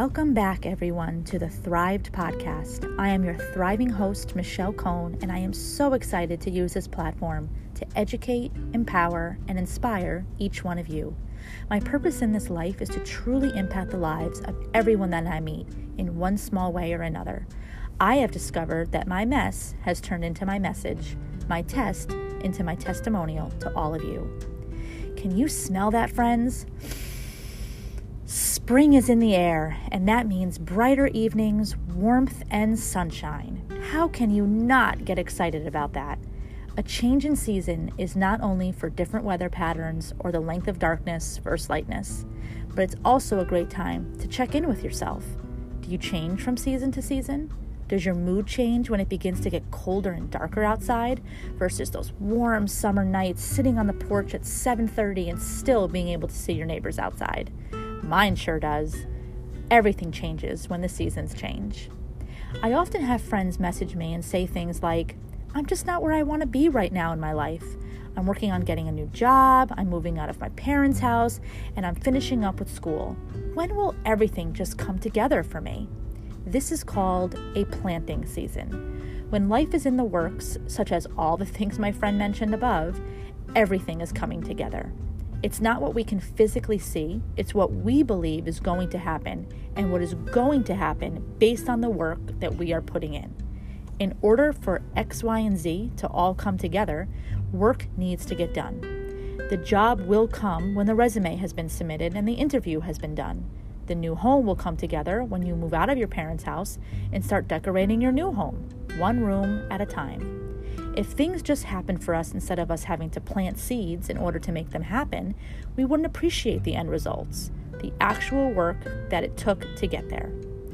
Welcome back, everyone, to the Thrived Podcast. I am your thriving host, Michelle Cohn, and I am so excited to use this platform to educate, empower, and inspire each one of you. My purpose in this life is to truly impact the lives of everyone that I meet in one small way or another. I have discovered that my mess has turned into my message, my test into my testimonial to all of you. Can you smell that, friends? Spring is in the air, and that means brighter evenings, warmth, and sunshine. How can you not get excited about that? A change in season is not only for different weather patterns or the length of darkness versus lightness, but it's also a great time to check in with yourself. Do you change from season to season? Does your mood change when it begins to get colder and darker outside versus those warm summer nights sitting on the porch at 7:30 and still being able to see your neighbors outside? Mine sure does. Everything changes when the seasons change. I often have friends message me and say things like, I'm just not where I want to be right now in my life. I'm working on getting a new job, I'm moving out of my parents' house, and I'm finishing up with school. When will everything just come together for me? This is called a planting season. When life is in the works, such as all the things my friend mentioned above, everything is coming together. It's not what we can physically see, it's what we believe is going to happen and what is going to happen based on the work that we are putting in. In order for X, Y, and Z to all come together, work needs to get done. The job will come when the resume has been submitted and the interview has been done. The new home will come together when you move out of your parents' house and start decorating your new home, one room at a time. If things just happen for us instead of us having to plant seeds in order to make them happen, we wouldn't appreciate the end results, the actual work that it took to get there.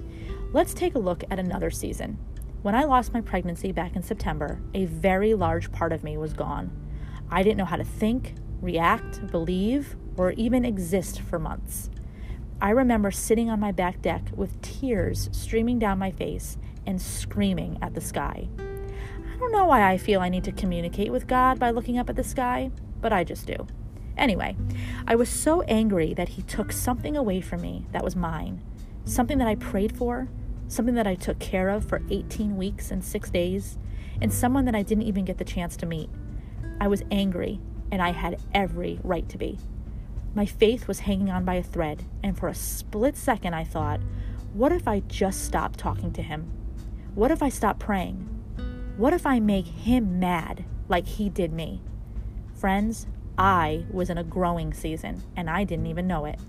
Let's take a look at another season. When I lost my pregnancy back in September, a very large part of me was gone. I didn't know how to think, react, believe, or even exist for months. I remember sitting on my back deck with tears streaming down my face and screaming at the sky. I don't know why I feel I need to communicate with God by looking up at the sky, but I just do. Anyway, I was so angry that he took something away from me that was mine, something that I prayed for, something that I took care of for 18 weeks and 6 days, and someone that I didn't even get the chance to meet. I was angry, and I had every right to be. My faith was hanging on by a thread, and for a split second I thought, what if I just stopped talking to him? What if I stopped praying? What if I make him mad like he did me? Friends, I was in a growing season, and I didn't even know it.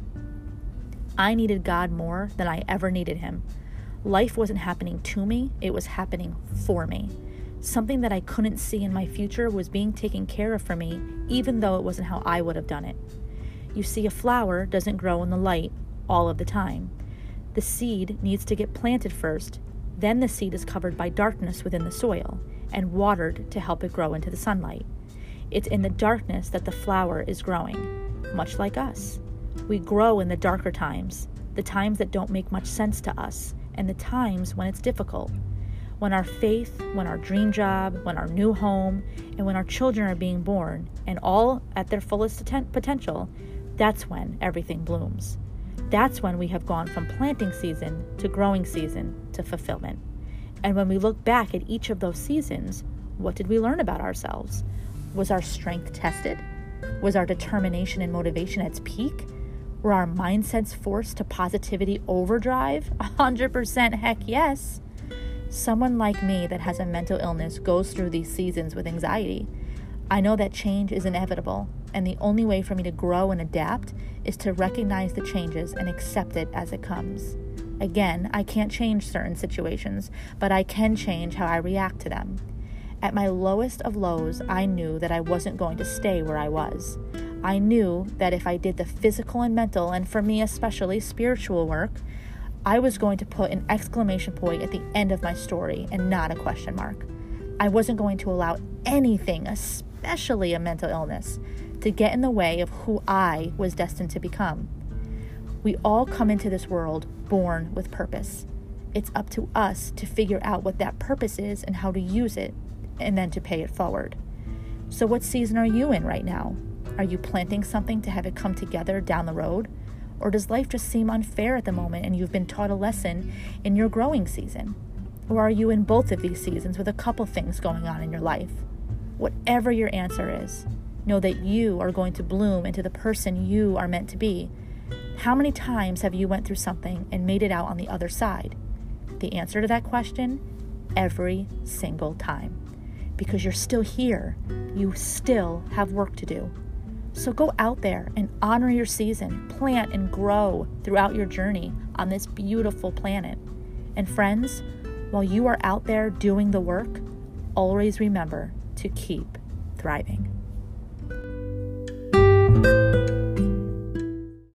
I needed God more than I ever needed him. Life wasn't happening to me, it was happening for me. Something that I couldn't see in my future was being taken care of for me, even though it wasn't how I would have done it. You see, a flower doesn't grow in the light all of the time. The seed needs to get planted first. Then the seed is covered by darkness within the soil and watered to help it grow into the sunlight. It's in the darkness that the flower is growing, much like us. We grow in the darker times, the times that don't make much sense to us, and the times when it's difficult. When our faith, when our dream job, when our new home, and when our children are being born, and all at their fullest potential, that's when everything blooms. That's when we have gone from planting season to growing season to fulfillment. And when we look back at each of those seasons, what did we learn about ourselves? Was our strength tested? Was our determination and motivation at its peak? Were our mindsets forced to positivity overdrive? 100% heck yes. Someone like me that has a mental illness goes through these seasons with anxiety. I know that change is inevitable, and the only way for me to grow and adapt is to recognize the changes and accept it as it comes. Again, I can't change certain situations, but I can change how I react to them. At my lowest of lows, I knew that I wasn't going to stay where I was. I knew that if I did the physical and mental, and for me especially spiritual work, I was going to put an exclamation point at the end of my story and not a question mark. I wasn't going to allow anything, especially a mental illness, to get in the way of who I was destined to become. We all come into this world born with purpose. It's up to us to figure out what that purpose is and how to use it, and then to pay it forward. So what season are you in right now? Are you planting something to have it come together down the road? Or does life just seem unfair at the moment and you've been taught a lesson in your growing season? Or are you in both of these seasons with a couple things going on in your life? Whatever your answer is, know that you are going to bloom into the person you are meant to be. How many times have you went through something and made it out on the other side? The answer to that question, every single time. Because you're still here. You still have work to do. So go out there and honor your season, plant and grow throughout your journey on this beautiful planet. And friends, while you are out there doing the work, always remember to keep thriving.